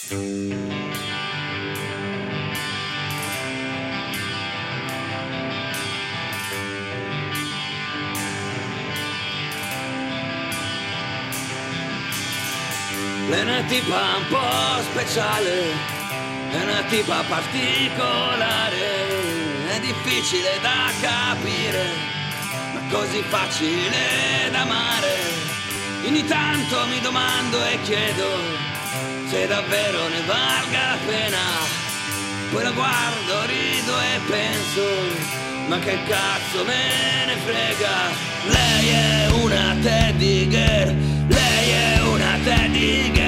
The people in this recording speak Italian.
È una tipa un po' speciale, è una tipa particolare, è difficile da capire, ma così facile da amare. Ogni tanto mi domando e chiedo se davvero ne valga la pena, poi la guardo, rido e penso, ma che cazzo me ne frega. Lei è una teddy girl, lei è una teddy girl.